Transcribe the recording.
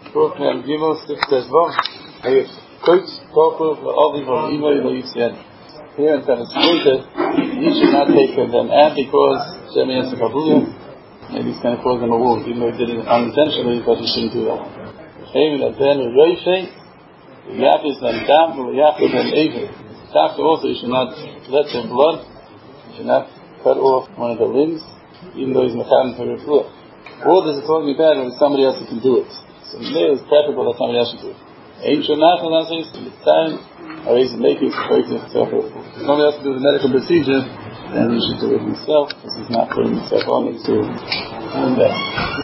Both men Gimel Siftes Vom. Here, Koitz, Kofu, V'Ovi, V'Ovi, V'Ovi, here in Tennessee, you should not take them and because Shemi has a kabuya, maybe it's going to cause them a wound, even though he did it unintentionally, but he shouldn't do that. After also, you should not let the blood, you should not cut off one of the limbs, even though he's mecham for your floor. Or does it talking about when somebody else can do it? So there is preferable that somebody else should do it. Or he's making it so if somebody else can do the medical procedure, then he should do it himself, because he's not putting himself on it to do that.